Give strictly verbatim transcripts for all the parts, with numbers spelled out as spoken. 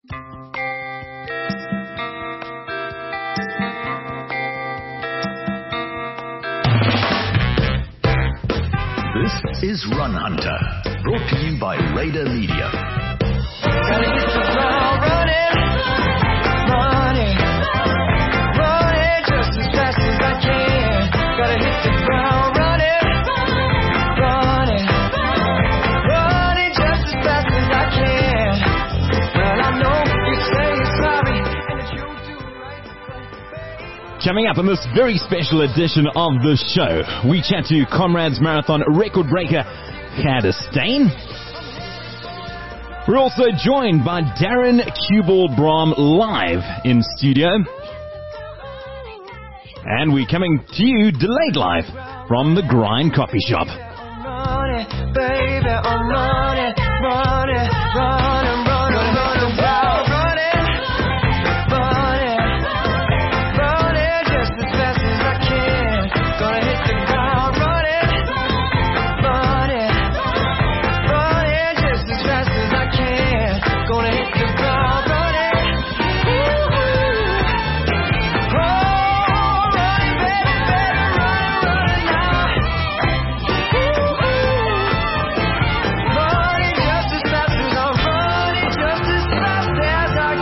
This is Run Hunter, brought to you by Raider Media. Gotta hit the ground running, running, running just as fast as I can. Gotta hit the ground running, running, running just as fast as I can. Well, I know you say you're sorry, and if you do right, baby. Coming up on this very special edition of the show, we chat to Comrades Marathon record breaker Gert Steyn. We're also joined by Darren Cueball-Braam live in studio. And we're coming to you delayed live from the Grind Coffee Shop. I'm running, baby, I'm running, running, running, running, running, wild, running, running, running just as fast as I can. Gonna hit the ground running, running, running just as fast as I can. Gonna hit the ground running. Oh, running, baby, baby, running, running now. Running just as fast as I'm running, just as fast as I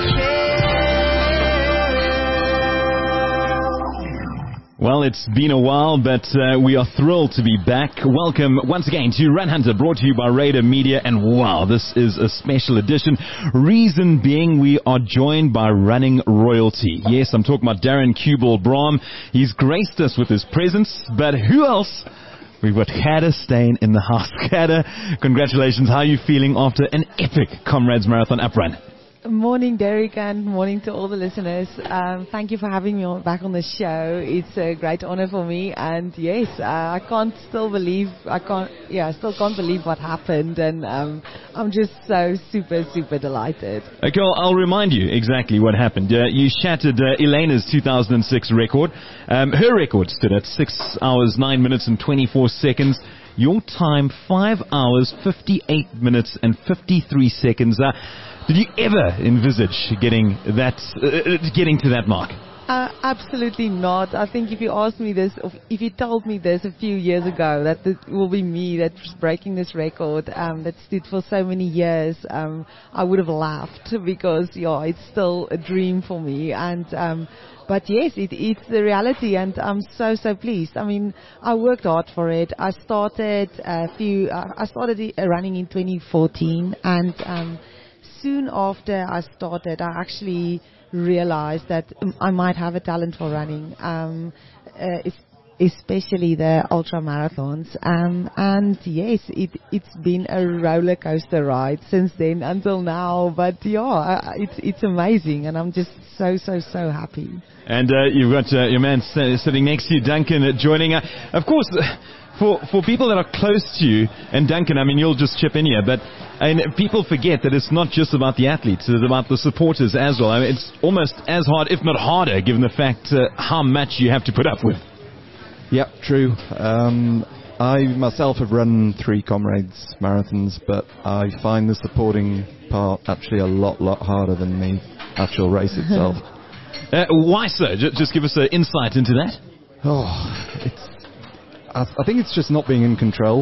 can. Well, it's been a while, but uh, we are thrilled to be back. Welcome once again to Run Hunter, brought to you by Raider Media. And wow, this is a special edition. Reason being, we are joined by running royalty. Yes, I'm talking about Darren Cueball-Braam. He's graced us with his presence, but who else? We've got Gert Steyn in the house. Gert, congratulations. How are you feeling after an epic Comrades Marathon uprun? Morning, Derek, and morning to all the listeners. Um, thank you for having me on, back on the show. It's a great honor for me, and yes, uh, I can't still believe, I can't, yeah, I still can't believe what happened, and um, I'm just so super, super delighted. Okay, well, I'll remind you exactly what happened. Uh, you shattered uh, Elena's two thousand six record. Um, her record stood at six hours, nine minutes and twenty-four seconds. Your time, five hours, fifty-eight minutes and fifty-three seconds. Uh, Did you ever envisage getting that, uh, getting to that mark? Uh, absolutely not. I think if you asked me this, or if you told me this a few years ago, that it will be me that's breaking this record um, that stood for so many years, um, I would have laughed because, yeah, it's still a dream for me. And um, but yes, it, it's the reality, and I'm so so pleased. I mean, I worked hard for it. I started a few. Uh, I started running in twenty fourteen, and um, soon after I started, I actually realized that um, I might have a talent for running, um, uh, especially the ultra marathons. Um, and yes, it, it's been a roller coaster ride since then until now. But yeah, I, it's it's amazing, and I'm just so so so happy. And uh, you've got uh, your man sitting next to you, Duncan, uh, joining. Uh, of course. For for people that are close to you, and Duncan, I mean, you'll just chip in here, but and people forget that it's not just about the athletes, it's about the supporters as well. I mean, it's almost as hard, if not harder, given the fact uh, how much you have to put up with. Yep, true. Um, I myself have run three Comrades marathons, but I find the supporting part actually a lot, lot harder than the actual race itself. uh, why so? Just, just give us an insight into that. Oh, it's... I think it's just not being in control.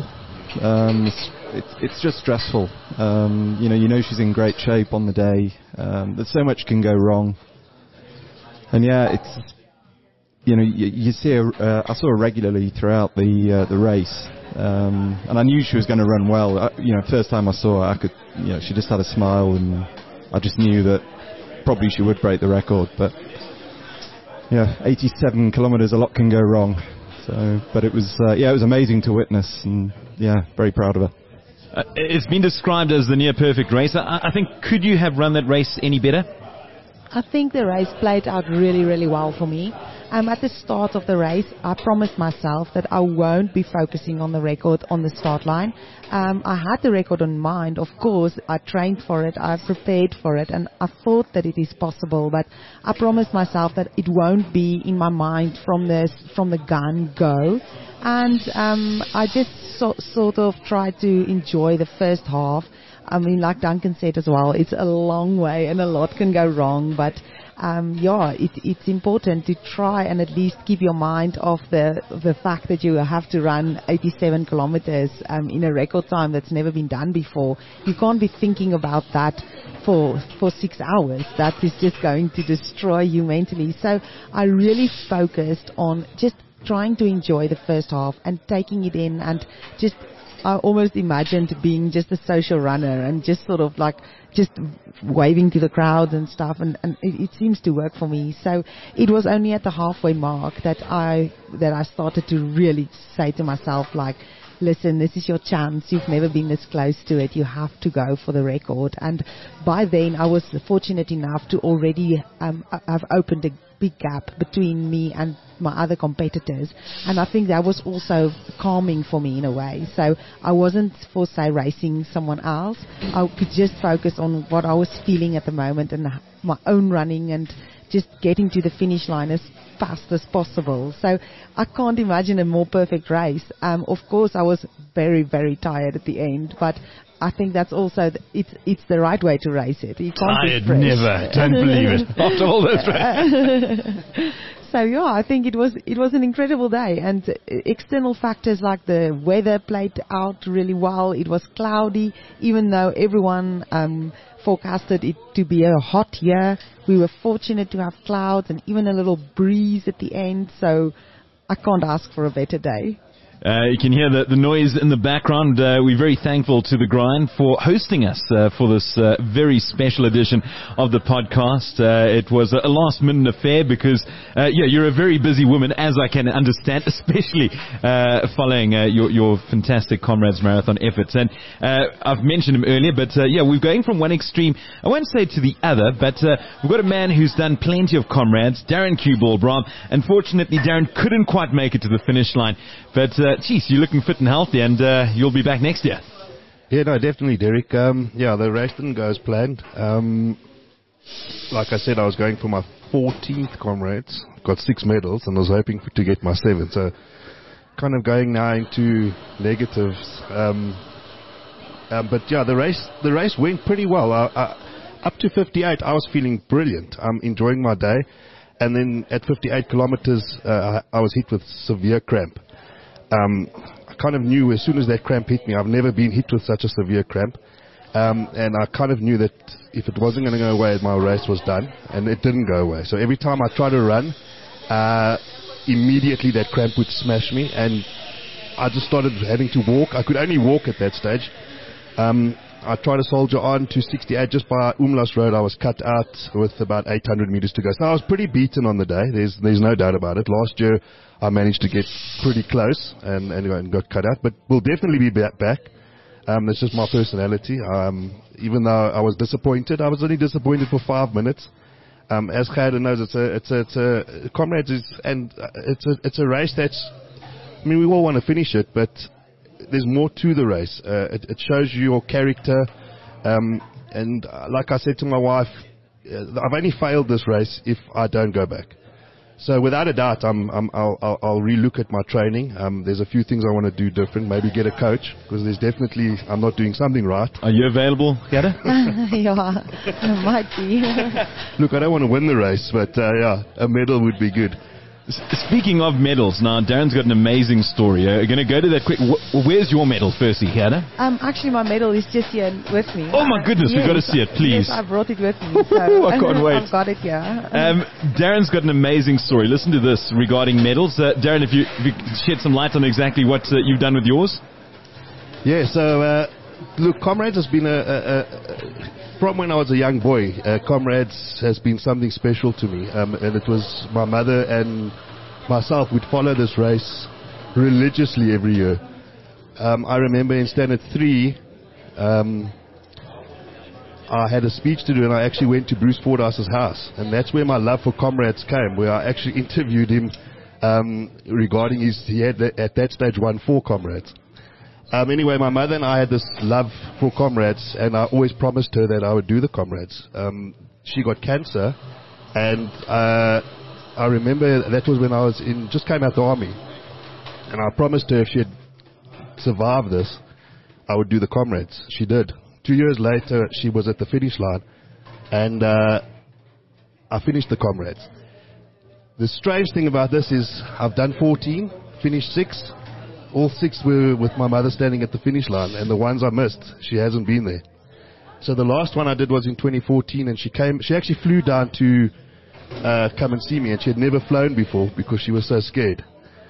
Um, it's, it's, it's just stressful. Um, you know, you know she's in great shape on the day. Um, there's so much can go wrong. And yeah, it's, you know, you, you see her, uh, I saw her regularly throughout the uh, the race. Um, and I knew she was going to run well. I, you know, first time I saw her, I could, you know, she just had a smile, and I just knew that probably she would break the record. But yeah, eighty-seven kilometers, a lot can go wrong. So, but it was, uh, yeah, it was amazing to witness, and yeah, very proud of her. Uh, it's been described as the near perfect race. I, I think, could you have run that race any better? I think the race played out really, really well for me. Um, at the start of the race, I promised myself that I won't be focusing on the record on the start line. Um, I had the record in mind, of course. I trained for it, I prepared for it, and I thought that it is possible. But I promised myself that it won't be in my mind from the from the gun go. And um, I just so, sort of tried to enjoy the first half. I mean, like Duncan said as well, it's a long way and a lot can go wrong, but um, yeah, it, it's important to try and at least keep your mind off the the fact that you have to run eighty-seven kilometers um, in a record time that's never been done before. You can't be thinking about that for for six hours. That is just going to destroy you mentally. So I really focused on just trying to enjoy the first half and taking it in, and just I almost imagined being just a social runner and just sort of like just waving to the crowd and stuff, and, and it, it seems to work for me. So it was only at the halfway mark that I that I started to really say to myself, like, listen, this is your chance. You've never been this close to it. You have to go for the record. And by then I was fortunate enough to already um, have opened a big gap between me and my other competitors, and I think that was also calming for me in a way. So I wasn't, for say, racing someone else. I could just focus on what I was feeling at the moment and my own running, and just getting to the finish line as fast as possible. So I can't imagine a more perfect race. Um, of course, I was very, very tired at the end, but I think that's also, th- it's it's the right way to race it. You can't Tired, be fresh. never. Don't believe it. After all those races. So yeah, I think it was it was an incredible day, and uh, external factors like the weather played out really well. It was cloudy, even though everyone um, forecasted it to be a hot year. We were fortunate to have clouds and even a little breeze at the end. So I can't ask for a better day. Uh, you can hear the, the noise in the background. Uh, we're very thankful to The Grind for hosting us uh, for this uh, very special edition of the podcast. Uh, it was a last-minute affair because, uh, yeah, you're a very busy woman, as I can understand, especially uh, following uh, your, your fantastic Comrades Marathon efforts. And uh, I've mentioned him earlier, but, uh, yeah, we're going from one extreme, I won't say to the other, but uh, we've got a man who's done plenty of Comrades, Darren Kubel-Braam. Unfortunately, Darren couldn't quite make it to the finish line, but uh, geez, you're looking fit and healthy, and uh, you'll be back next year. Yeah, no, definitely, Derek. Um, yeah, the race didn't go as planned. Um, like I said, I was going for my fourteenth Comrades, got six medals, and was hoping for, to get my seventh. So, kind of going now into negatives. Um, um, but yeah, the race the race went pretty well. I, I, up to fifty-eight, I was feeling brilliant. I'm enjoying my day, and then at fifty-eight kilometers, uh, I, I was hit with severe cramp. Um, I kind of knew as soon as that cramp hit me, I've never been hit with such a severe cramp, um, and I kind of knew that if it wasn't going to go away, my race was done, and it didn't go away. So every time I tried to run, uh, immediately that cramp would smash me, and I just started having to walk. I could only walk at that stage. Um, I tried to soldier on to sixty-eight just by Umlaas Road. I was cut out with about eight hundred meters to go. So I was pretty beaten on the day. There's there's no doubt about it. Last year I managed to get pretty close and, and got cut out, but we'll definitely be back. Um, that's just my personality. Um, even though I was disappointed, I was only disappointed for five minutes. Um, as Gerda knows, it's a it's a, it's a Comrades is and it's a it's a race that's. I mean, we all want to finish it, but there's more to the race. Uh, it, it shows you your character, um, and uh, like I said to my wife, uh, I've only failed this race if I don't go back. So without a doubt, I'm, I'm, I'll, I'll, I'll relook at my training. Um, there's a few things I want to do different. Maybe get a coach, because there's definitely I'm not doing something right. Are you available, Gerda? Yeah, I might be. Look, I don't want to win the race, but uh, yeah, a medal would be good. Speaking of medals, now Darren's got an amazing story. Uh, we're going to go to that quick. Wh- where's your medal, firstly, Gerda? Um, actually, my medal is just here with me. Oh my goodness, yes, we've got to see it, please. Yes, I brought it with me. So I can't wait. I've got it here. Um, Darren's got an amazing story. Listen to this regarding medals. Uh, Darren, if you, if you could shed some light on exactly what uh, you've done with yours. Yeah, so uh, look, Comrades has been a, a, a from when I was a young boy, uh, Comrades has been something special to me, um, and it was my mother and myself would follow this race religiously every year. Um, I remember in standard three, um, I had a speech to do, and I actually went to Bruce Fordhouse's house, and that's where my love for Comrades came, where I actually interviewed him um, regarding his, he had at that stage won four Comrades. Um, anyway, my mother and I had this love for Comrades, and I always promised her that I would do the Comrades. Um, she got cancer, and uh, I remember that was when I was in, just came out the army, and I promised her if she had survived this, I would do the Comrades. She did. two years later, she was at the finish line, and uh, I finished the comrades. The strange thing about this is I've done fourteen, finished six. All six were with my mother standing at the finish line, and the ones I missed, she hasn't been there. So the last one I did was in twenty fourteen, and she came. She actually flew down to uh, come and see me, and she had never flown before because she was so scared.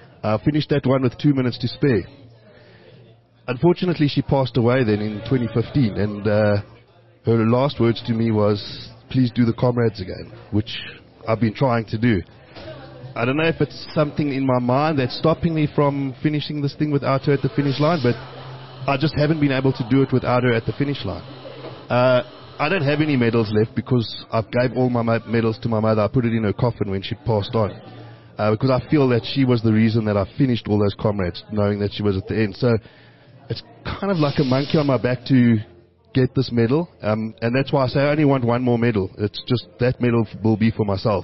I finished that one with two minutes to spare. Unfortunately, she passed away then in twenty fifteen, and uh, her last words to me was, "Please do the comrades again," which I've been trying to do. I don't know if it's something in my mind that's stopping me from finishing this thing without her at the finish line, but I just haven't been able to do it without her at the finish line. Uh, I don't have any medals left because I gave all my medals to my mother. I put it in her coffin when she passed on, uh, because I feel that she was the reason that I finished all those comrades, knowing that she was at the end. So it's kind of like a monkey on my back to get this medal, um, and that's why I say I only want one more medal. It's just that medal will be for myself.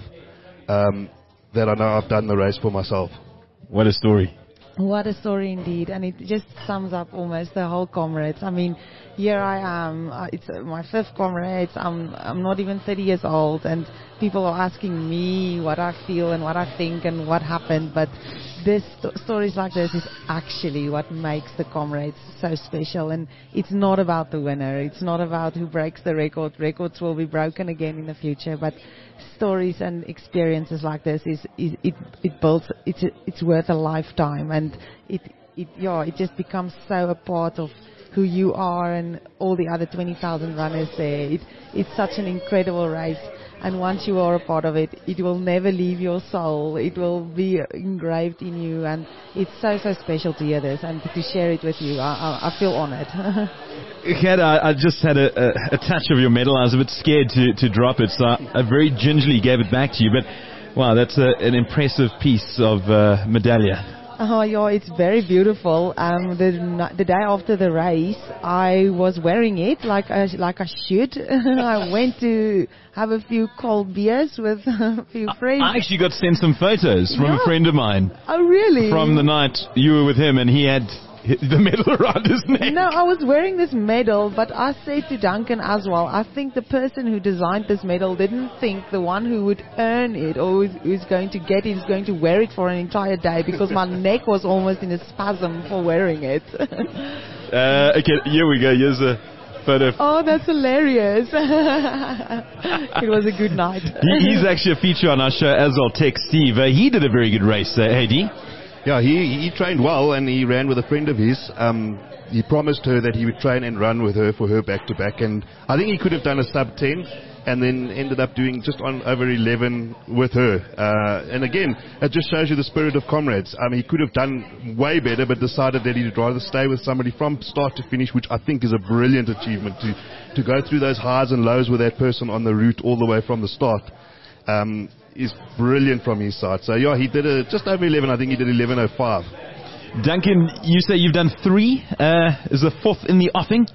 Um, that I know I've done the race for myself. What a story. What a story indeed, and it just sums up almost the whole comrades. I mean, here I am, uh, it's uh, my fifth comrades, I'm, I'm not even thirty years old, and people are asking me what I feel and what I think and what happened, but this st- stories like this is actually what makes the comrades so special, and it's not about the winner, it's not about who breaks the record. Records will be broken again in the future, but stories and experiences like this is, is it it builds it's it's worth a lifetime, and it it yeah it just becomes so a part of who you are and all the other twenty thousand runners there. It it's such an incredible race, and once you are a part of it, it will never leave your soul. It will be engraved in you, and it's so so special to hear this and to share it with you. I I, I feel honoured. Kat, I, I just had a, a, a touch of your medal. I was a bit scared to, to drop it, so I, I very gingerly gave it back to you. But wow, that's a, an impressive piece of uh, medallia. Oh yeah, it's very beautiful. Um, the n- the day after the race, I was wearing it like I, like I should. I went to have a few cold beers with a few friends. I actually got sent some photos from Yeah. a friend of mine Oh really? from the night you were with him, and he had the medal around his neck. No, I was wearing this medal, but I said to Duncan as well, I think the person who designed this medal didn't think the one who would earn it or who's, who's going to get it is going to wear it for an entire day, because my neck was almost in a spasm for wearing it. Uh, okay, here we go. Here's a photo. Oh, that's hilarious. It was a good night. He, he's actually a feature on our show as well, Tech Steve. Uh, he did a very good race, uh, A D. Yeah, he, he trained well, and he ran with a friend of his. Um, he promised her that he would train and run with her for her back-to-back, and I think he could have done a sub ten and then ended up doing just on over eleven with her. Uh, and again, it just shows you the spirit of comrades. I mean, he could have done way better, but decided that he'd rather stay with somebody from start to finish, which I think is a brilliant achievement, to, to go through those highs and lows with that person on the route all the way from the start. Um, is brilliant from his side. So yeah, he did a, just over eleven. I think he did eleven oh five. Duncan, you say you've done three. Uh, is the fourth in the offing?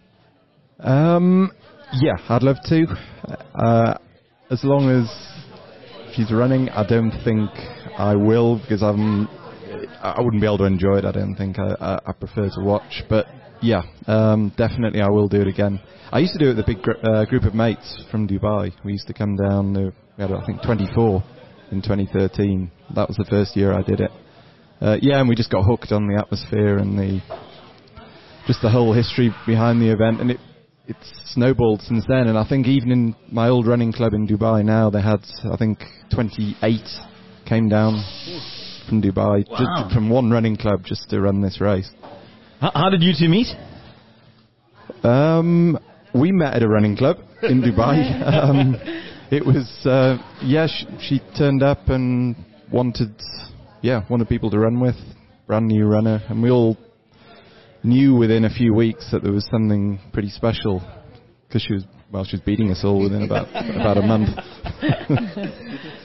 Um, yeah, I'd love to. Uh, as long as she's running, I don't think I will, because I'm, I wouldn't be able to enjoy it. I don't think. I, I, I prefer to watch. But yeah, um, definitely I will do it again. I used to do it with a big gr- uh, group of mates from Dubai. We used to come down. Uh, we had, I think, twenty-four in twenty thirteen. That was the first year I did it. Uh, yeah, and we just got hooked on the atmosphere and the just the whole history behind the event, and it it's snowballed since then. And I think even in my old running club in Dubai now, they had, I think, twenty-eight came down from Dubai, Wow. just from one running club just to run this race. How, how did you two meet? Um, we met at a running club in Dubai. um, it was, uh, yeah, sh- she turned up and wanted, yeah, wanted people to run with, brand new runner, and we all knew within a few weeks that there was something pretty special, because she was, well, she was beating us all within about about a month.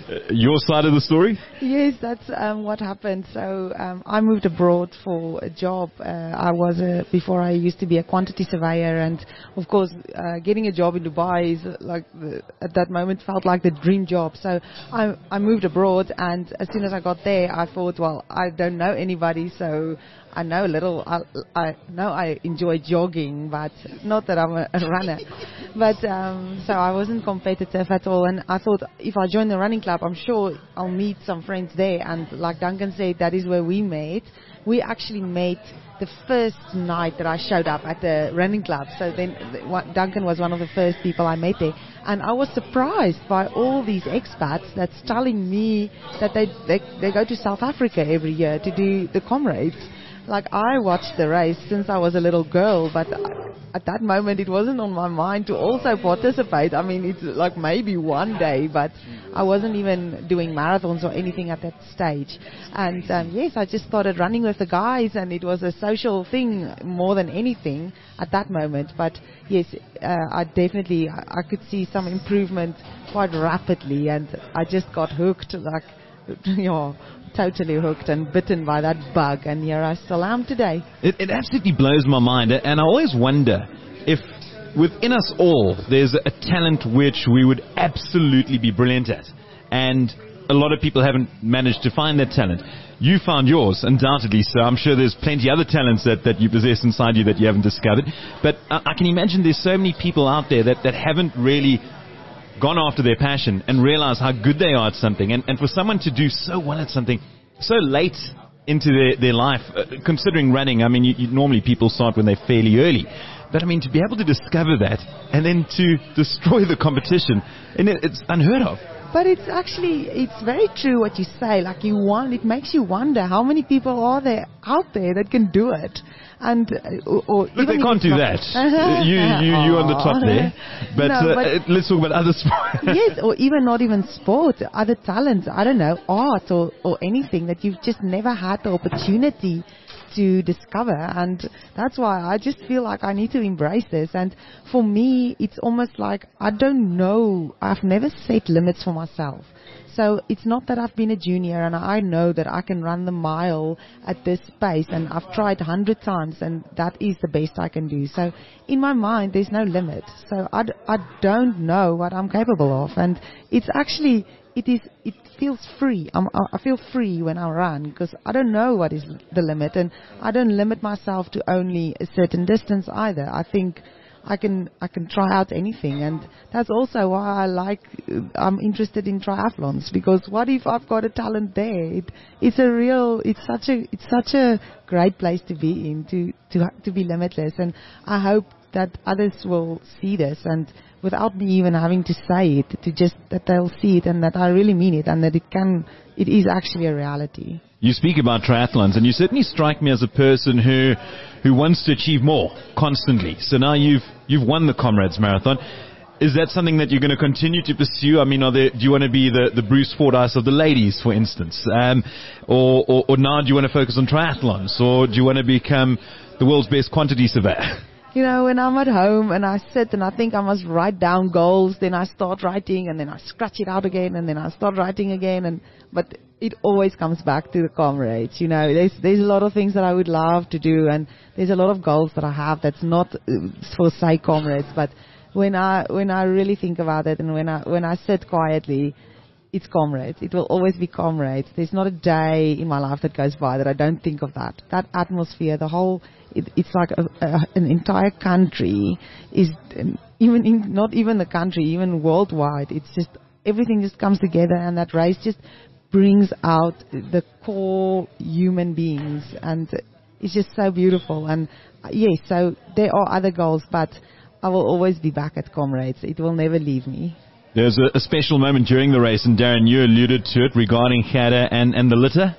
your side of the story? Yes, that's um, what happened. So um, I moved abroad for a job. Uh, I was a, before I used to be a quantity surveyor, and of course, uh, getting a job in Dubai is uh, like the, at that moment felt like the dream job. So I, I moved abroad, and as soon as I got there, I thought, well, I don't know anybody, so I know a little. I, I know I enjoy jogging, but not that I'm a, a runner. But um, so I wasn't competitive at all, and I thought if I join the running club, I'm sure I'll meet some friends there. And like Duncan said, that is where we met. We actually met the first night that I showed up at the running club. So then Duncan was one of the first people I met there. And I was surprised by all these expats that's telling me that they, they, they go to South Africa every year to do the Comrades. Like, I watched the race since I was a little girl, but at that moment it wasn't on my mind to also participate. I mean, it's like maybe one day, but I wasn't even doing marathons or anything at that stage. And um, yes, I just started running with the guys, and it was a social thing more than anything at that moment. But yes, uh, I definitely, I, I could see some improvement quite rapidly, and I just got hooked, like, you know, totally hooked and bitten by that bug, and here I still am today. It, it absolutely blows my mind, and I always wonder if within us all there's a talent which we would absolutely be brilliant at, and a lot of people haven't managed to find that talent. You found yours, undoubtedly, so I'm sure there's plenty other talents that, that you possess inside you that you haven't discovered. But I, I can imagine there's so many people out there that, that haven't really gone after their passion and realize how good they are at something. And, and for someone to do so well at something so late into their, their life, uh, considering running, I mean, you, you, normally people start when they're fairly early. But I mean, to be able to discover that and then to destroy the competition, and it, it's unheard of. But it's actually, it's very true what you say. Like, you want, it makes you wonder how many people are there out there that can do it. And uh, or, or Look, they can't do that. you, you, you're on the top there. But, no, uh, but let's talk about other sports. Yes, or even not even sport, other talents. I don't know, art or, or anything that you've just never had the opportunity to discover. And that's why I just feel like I need to embrace this. And for me, it's almost like I don't know. I've never set limits for myself. So it's not that I've been a junior and I know that I can run the mile at this pace, and I've tried a hundred times and that is the best I can do. So in my mind, there's no limit. So I, d- I don't know what I'm capable of, and it's actually, it is, it feels free. I'm, I feel free when I run because I don't know what is the limit, and I don't limit myself to only a certain distance either. I think I can I can try out anything, and that's also why I like I'm interested in triathlons, because what if I've got a talent there? It, it's a real it's such a it's such a great place to be in, to to to be limitless, and I hope that others will see this, and without me even having to say it, to just that they'll see it and that I really mean it, and that it can it is actually a reality. You speak about triathlons, and you certainly strike me as a person who who wants to achieve more constantly. So now you've you've won the Comrades Marathon. Is that something that you're going to continue to pursue? I mean, are there, do you want to be the, the Bruce Fordyce of the ladies, for instance? Um, or, or, or now do you want to focus on triathlons? Or do you want to become the world's best quantity surveyor? You know, when I'm at home and I sit and I think I must write down goals, then I start writing and then I scratch it out again and then I start writing again. And but it always comes back to the Comrades. You know, there's there's a lot of things that I would love to do, and there's a lot of goals that I have that's not uh, for say Comrades. But when I when I really think about it, and when I when I sit quietly, it's Comrades. It will always be Comrades. There's not a day in my life that goes by that I don't think of that. That atmosphere, the whole, it, it's like a, a, an entire country is, um, even in, not even the country, even worldwide. It's just, everything just comes together, and that race just brings out the core human beings, and it's just so beautiful. And uh, yes, so there are other goals, but I will always be back at Comrades. It will never leave me. There's a, a special moment during the race, and Darren, you alluded to it regarding Gerda and, and the litter.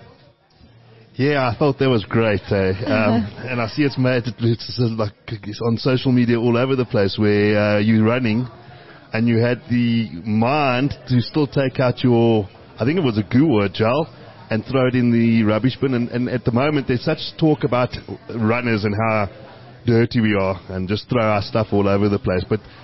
Yeah, I thought that was great, eh? um, and I see it's made it's like it's on social media all over the place, where uh, you're running and you had the mind to still take out your, I think it was a goo or a gel, and throw it in the rubbish bin. And, and at the moment, there's such talk about runners and how dirty we are and just throw our stuff all over the place. But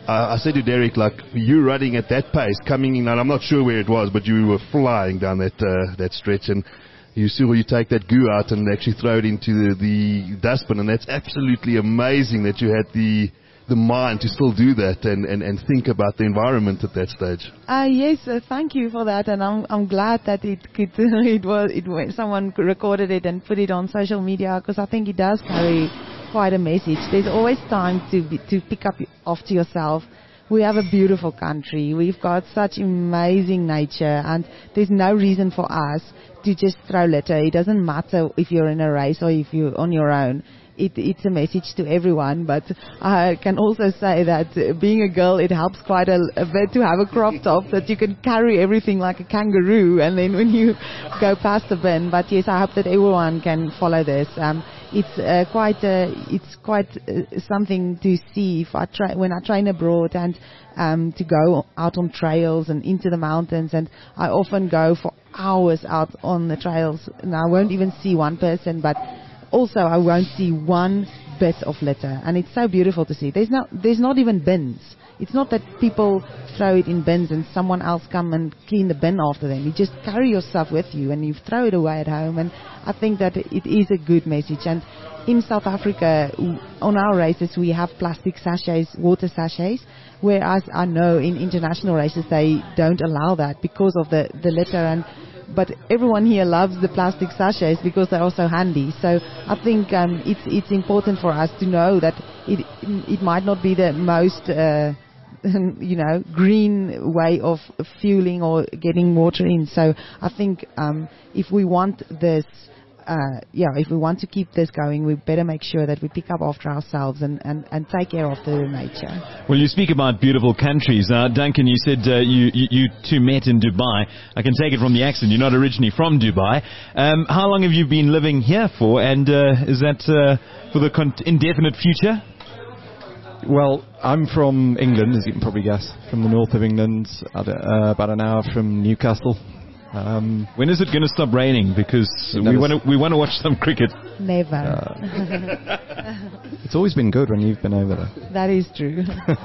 I, I said to Derek, like, you running at that pace, coming in, and I'm not sure where it was, but you were flying down that uh, that stretch, and you still you take that goo out and actually throw it into the, the dustbin, and that's absolutely amazing that you had the the mind to still do that and, and, and think about the environment at that stage. Uh, yes, uh, thank you for that, and I'm I'm glad that it could it was it was, someone recorded it and put it on social media, because I think it does carry quite a message. There's always time to be, to pick up after yourself. We have a beautiful country. We've got such amazing nature, and there's no reason for us to just throw litter. It doesn't matter if you're in a race or if you're on your own. It, it's a message to everyone, but I can also say that uh, being a girl, it helps quite a, a bit to have a crop top that you can carry everything like a kangaroo, and then when you go past the bin. But yes, I hope that everyone can follow this. Um, it's uh, quite uh, it's quite uh, something to see if I try when I train abroad and um, to go out on trails and into the mountains, and I often go for hours out on the trails, and I won't even see one person, but also I won't see one bit of litter, and it's so beautiful to see. There's not, there's not even bins. It's not that people throw it in bins and someone else come and clean the bin after them. You just carry your stuff with you and you throw it away at home, and I think that it is a good message. And in South Africa, on our races, we have plastic sachets, water sachets, whereas I know in international races they don't allow that because of the, the litter. And but everyone here loves the plastic sachets because they're also handy. So I think um, it's it's important for us to know that it it might not be the most uh, you know green way of fueling or getting water in. So I think um, if we want this. Uh, yeah, if we want to keep this going, we better make sure that we pick up after ourselves and, and, and take care of the nature. Well, you speak about beautiful countries. Uh, Duncan, you said uh, you, you, you two met in Dubai. I can take it from the accent. You're not originally from Dubai. Um, how long have you been living here for? And uh, is that uh, for the con- indefinite future? Well, I'm from England, as you can probably guess, from the north of England, at, uh, about an hour from Newcastle. Um, when is it going to stop raining? Because we want to we want to watch some cricket. Never. Uh, it's always been good when you've been over there. That is true.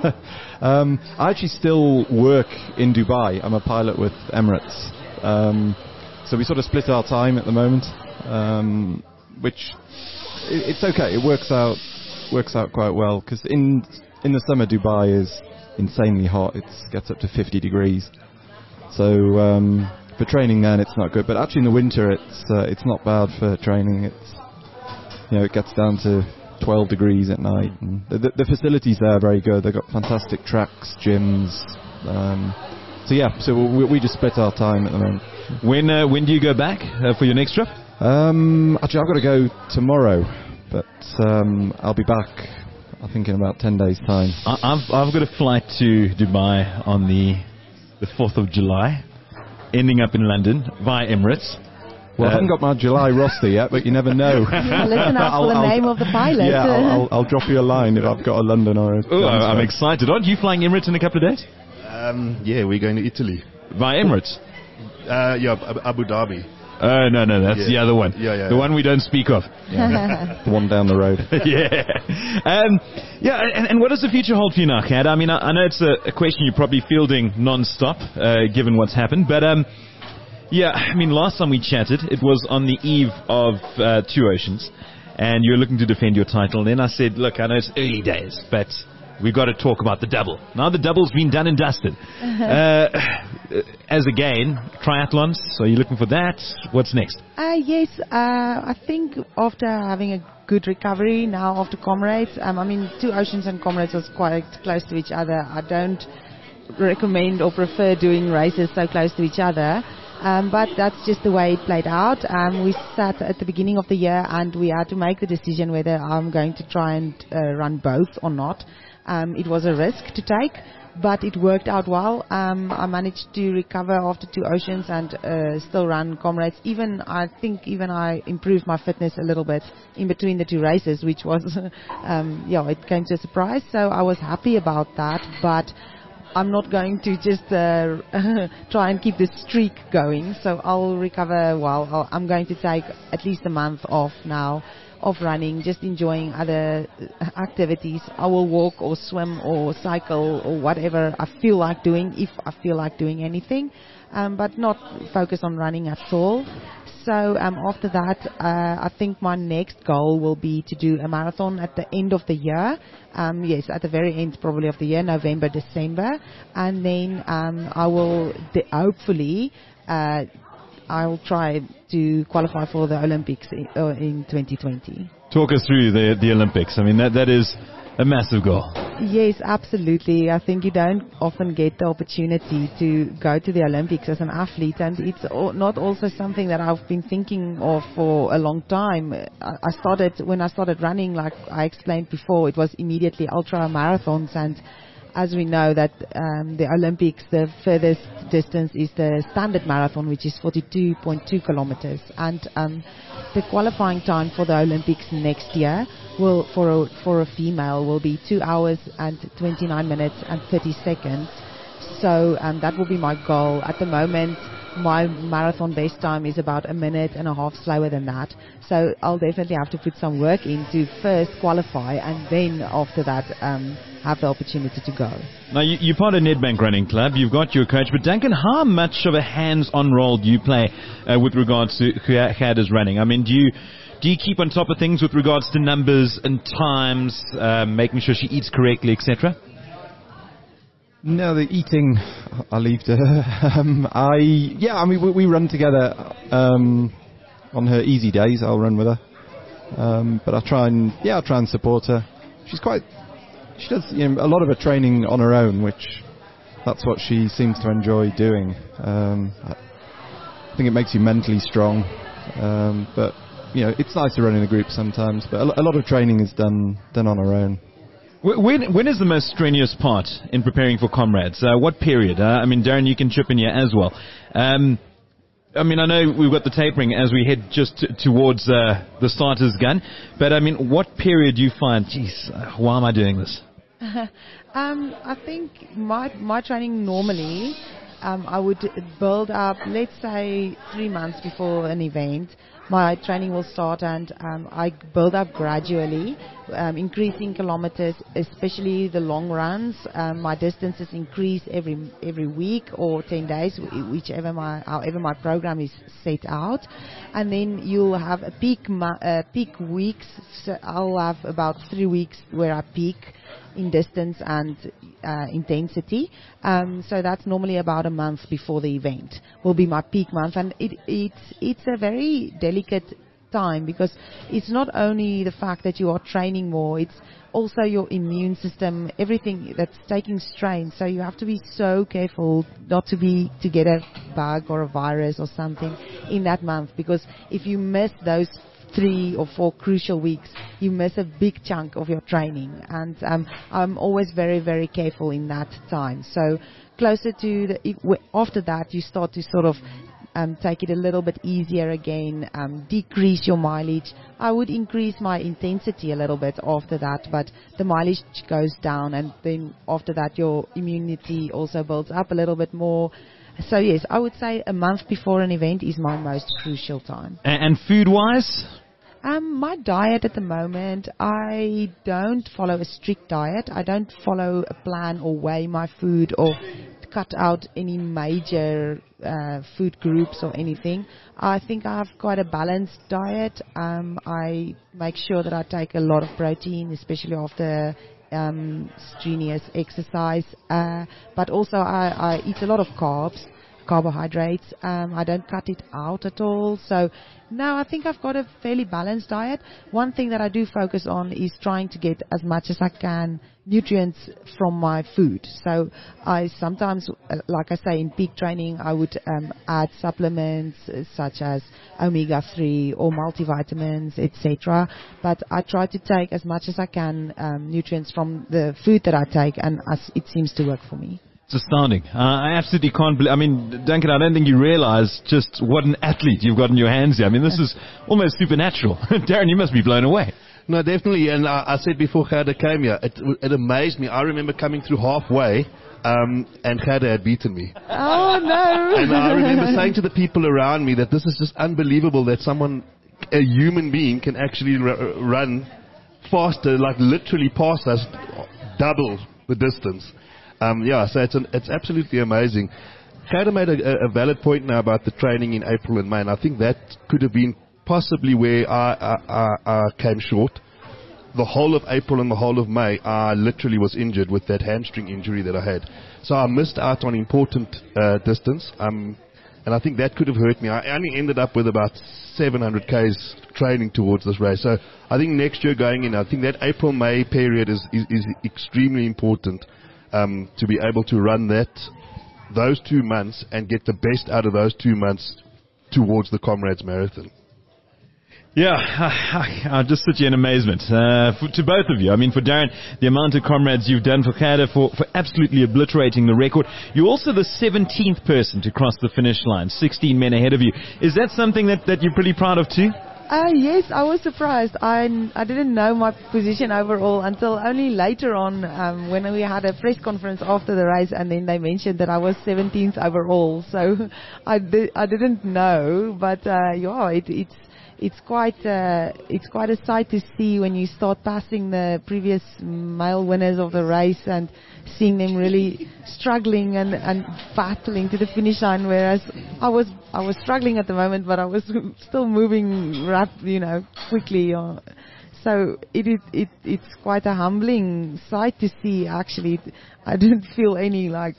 um, I actually still work in Dubai. I'm a pilot with Emirates. Um, so we sort of split our time at the moment, um, which it, it's okay. It works out works out quite well, because in in the summer Dubai is insanely hot. It gets up to fifty degrees. So um, for training then it's not good, but actually in the winter it's uh, it's not bad for training. It's you know it gets down to twelve degrees at night, and the, the, the facilities there are very good. They've got fantastic tracks, gyms. Um, so yeah, so we, we just split our time at the moment. When uh, when do you go back uh, for your next trip? Um, actually, I've got to go tomorrow, but um, I'll be back. I think in about ten days' time. I, I've I've got a flight to Dubai on the the fourth of July, ending up in London via Emirates. Well, uh, I haven't got my July roster yet, but you never know. Well, listen out for the I'll, name of the pilot. Yeah, I'll, I'll, I'll drop you a line if I've got a London or a... Oh, I'm excited. Aren't you flying Emirates in a couple of days? Um, yeah, we're going to Italy. Via Emirates? Uh, yeah, Abu Dhabi. Oh, uh, no, no, that's yeah. the other one. Yeah, yeah. The one we don't speak of. Yeah. The one down the road. yeah. Um, yeah, and, and what does the future hold for you now, Kat? I mean, I, I know it's a, a question you're probably fielding non-stop, uh, given what's happened, but... Um, Yeah, I mean, last time we chatted, it was on the eve of uh, Two Oceans, and you were looking to defend your title. And then I said, look, I know it's early days, but we've got to talk about the double. Now the double's been done and dusted. uh, as again, triathlons, so are you looking for that? What's next? Uh, yes, uh, I think after having a good recovery now after Comrades, um, I mean, Two Oceans and Comrades was quite close to each other. I don't recommend or prefer doing races so close to each other. Um, but that's just the way it played out. Um, we sat at the beginning of the year and we had to make the decision whether I'm going to try and uh, run both or not. Um, it was a risk to take, but it worked out well. Um, I managed to recover after Two Oceans and uh, still run Comrades. Even I think even I improved my fitness a little bit in between the two races, which was um, yeah, it came to a surprise. So I was happy about that, but I'm not going to just uh, try and keep the streak going, so I'll recover well. I'll, I'm going to take at least a month off now of running, just enjoying other activities. I will walk or swim or cycle or whatever I feel like doing, if I feel like doing anything, um, but not focus on running at all. So um, after that, uh, I think my next goal will be to do a marathon at the end of the year. Um, yes, at the very end probably of the year, November, December. And then um, I will de- hopefully uh, I'll try to qualify for the Olympics in, uh, in twenty twenty. Talk us through the the Olympics. I mean, that that is a massive goal. Yes, absolutely. I think you don't often get the opportunity to go to the Olympics as an athlete, and it's not also something that I've been thinking of for a long time. I started, when I started running, like I explained before, it was immediately ultra marathons, and as we know that um, the Olympics, the furthest distance is the standard marathon, which is forty-two point two kilometers. And um, the qualifying time for the Olympics next year will, for a, for a female, will be two hours and twenty-nine minutes and thirty seconds. So um, that will be my goal. At the moment, my marathon best time is about a minute and a half slower than that. So I'll definitely have to put some work in to first qualify, and then after that um, have the opportunity to go. Now, you, you're part of Nedbank Running Club. You've got your coach. But Duncan, how much of a hands-on role do you play uh, with regards to Gerda's running? I mean, do you do you keep on top of things with regards to numbers and times, uh, making sure she eats correctly, et cetera? No, the eating, I leave to her. um, I, yeah, I mean, we, we run together um, on her easy days. I'll run with her, um, but I try and, yeah, I try and support her. She's quite, she does, you know, a lot of her training on her own, which that's what she seems to enjoy doing. Um, I think it makes you mentally strong, um, but you know, it's nice to run in a group sometimes. But a, a lot of training is done done on her own. When, when is the most strenuous part in preparing for Comrades? Uh, what period? Uh, I mean, Darren, you can chip in here as well. Um, I mean, I know we've got the tapering as we head just t- towards uh, the starter's gun, but I mean, what period do you find, geez, uh, why am I doing this? um, I think my my training normally, um, I would build up, let's say, three months before an event. My training will start, and um, I build up gradually, um, increasing kilometers, especially the long runs. Um, my distances increase every every week or ten days, whichever my however my program is set out, and then you'll have a peak ma- uh, peak weeks. So I'll have about three weeks where I peak in distance and uh, intensity. Um, so that's normally about a month before the event will be my peak month, and it, it's it's a very delicate time, because it's not only the fact that you are training more, it's also your immune system, everything that's taking strain. So you have to be so careful not to be to get a bug or a virus or something in that month, because if you miss those three or four crucial weeks, you miss a big chunk of your training, and um, I'm always very, very careful in that time. So closer to the, if, after that, you start to sort of um, take it a little bit easier again, um, decrease your mileage. I would increase my intensity a little bit after that, but the mileage goes down, and then after that, your immunity also builds up a little bit more. So yes, I would say a month before an event is my most crucial time. And, and food-wise? Um, my diet at the moment, I don't follow a strict diet. I don't follow a plan or weigh my food or cut out any major uh, food groups or anything. I think I have quite a balanced diet. Um, I make sure that I take a lot of protein, especially after um, strenuous exercise. Uh, but also I, I eat a lot of carbs. carbohydrates. Um, I don't cut it out at all. So no, I think I've got a fairly balanced diet. One thing that I do focus on is trying to get as much as I can nutrients from my food. So I sometimes, uh, like I say, in peak training, I would um, add supplements uh, such as omega three or multivitamins, et cetera. But I try to take as much as I can um, nutrients from the food that I take, and as it seems to work for me. It's astounding. Uh, I absolutely can't believe. I mean, Duncan, I don't think you realize just what an athlete you've got in your hands here. I mean, this is almost supernatural. Darren, you must be blown away. No, definitely. And I, I said before Gerda came here, it, it amazed me. I remember coming through halfway, um, and Gerda had beaten me. Oh, no. And I remember saying to the people around me that this is just unbelievable that someone a human being can actually r- run faster, like literally past us, double the distance. Um, yeah, so it's an, it's absolutely amazing. Gerda made a, a valid point now about the training in April and May, and I think that could have been possibly where I, I, I, I came short. The whole of April and the whole of May, I literally was injured with that hamstring injury that I had. So I missed out on important uh, distance, um, and I think that could have hurt me. I only ended up with about seven hundred kays training towards this race. So I think next year going in, I think that April-May period is, is, is extremely important um, to be able to run that those two months and get the best out of those two months towards the Comrades Marathon. Yeah, I, I, I just sit here in amazement uh, for, to both of you. I mean, for Darren, the amount of Comrades you've done, for Gerda, for, for absolutely obliterating the record. You're also the seventeenth person to cross the finish line, sixteen men ahead of you. Is that something that, that you're pretty proud of too? Uh, yes, I was surprised. I, I didn't know my position overall until only later on um, when we had a press conference after the race, and then they mentioned that I was seventeenth overall. So I, di- I didn't know, but uh, yeah, it, it's it's quite uh, it's quite a sight to see when you start passing the previous male winners of the race and seeing them really struggling and, and battling to the finish line, whereas I was I was struggling at the moment, but I was still moving rap, you know, quickly. Uh, so it, it it it's quite a humbling sight to see. Actually, I didn't feel any like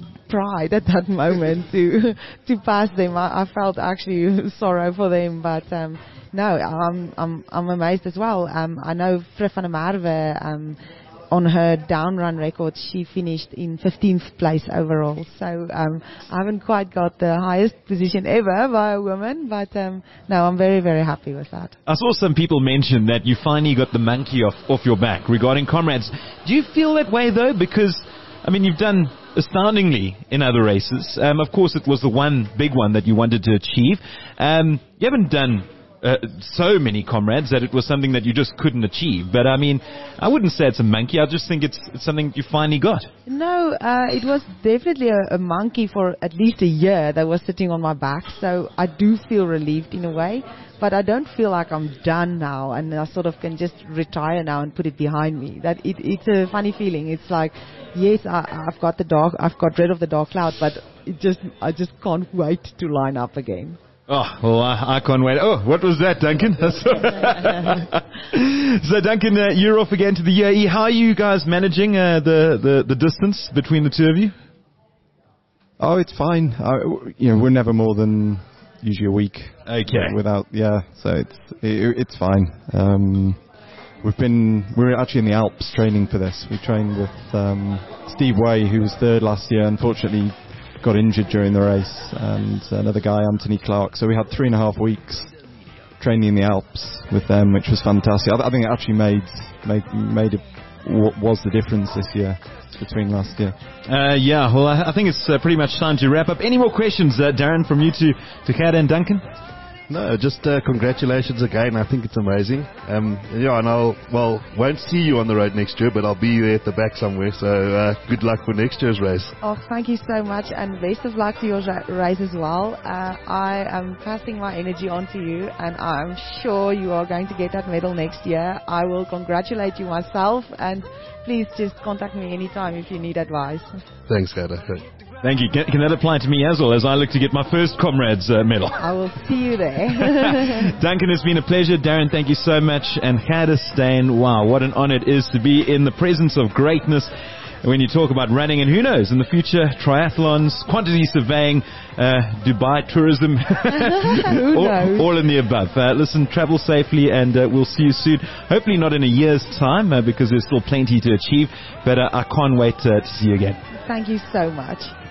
pride at that moment to to pass them. I, I felt actually sorrow for them, but um, no, I'm I'm I'm amazed as well. Um, I know Frif van der Merwe, um on her down run record, she finished in fifteenth place overall. So um, I haven't quite got the highest position ever by a woman, but um, no, I'm very, very happy with that. I saw some people mention that you finally got the monkey off, off your back regarding Comrades. Do you feel that way though? Because, I mean, you've done astoundingly in other races. Um, of course, it was the one big one that you wanted to achieve. Um, you haven't done Uh, so many Comrades that it was something that you just couldn't achieve. But I mean, I wouldn't say it's a monkey. I just think it's, it's something you finally got. No, uh, it was definitely a, a monkey for at least a year that was sitting on my back. So I do feel relieved in a way, but I don't feel like I'm done now and I sort of can just retire now and put it behind me. That it, it's a funny feeling. It's like, yes, I, I've got the dark, I've got rid of the dark cloud, but it just, I just can't wait to line up again. Oh, well, I, I can't wait. Oh, what was that, Duncan? So, Duncan, uh, you're off again to the U A E. How are you guys managing uh, the, the, the distance between the two of you? Oh, it's fine. I, you know, we're never more than usually a week. Okay. Without, yeah, so it's it, it's fine. Um, we've been we're actually in the Alps training for this. We trained with um, Steve Way, who was third last year. Unfortunately, got injured during the race, and another guy, Anthony Clark. So we had three and a half weeks training in the Alps with them, which was fantastic. I, I think it actually made made made it w- was the difference this year between last year. Uh, yeah, well, I, I think it's uh, pretty much time to wrap up. Any more questions, uh, Darren, from you to to Gerda and Duncan? No, just uh, congratulations again. I think it's amazing. Um, yeah, and I'll, well, won't see you on the road next year, but I'll be there at the back somewhere. So uh, good luck for next year's race. Oh, thank you so much, and best of luck to your ra- race as well. Uh, I am passing my energy on to you, and I'm sure you are going to get that medal next year. I will congratulate you myself, and please just contact me anytime if you need advice. Thanks, Gerda. Thank you. Can, can that apply to me as well as I look to get my first Comrades uh, medal? I will see you there. Duncan, it's been a pleasure. Darren, thank you so much. And Gerda Steyn, wow, what an honor it is to be in the presence of greatness when you talk about running. And who knows, in the future, triathlons, quantity surveying, uh, Dubai tourism, Who all, knows? all in the above. Uh, listen, travel safely, and uh, we'll see you soon. Hopefully not in a year's time, uh, because there's still plenty to achieve. But uh, I can't wait uh, to see you again. Thank you so much.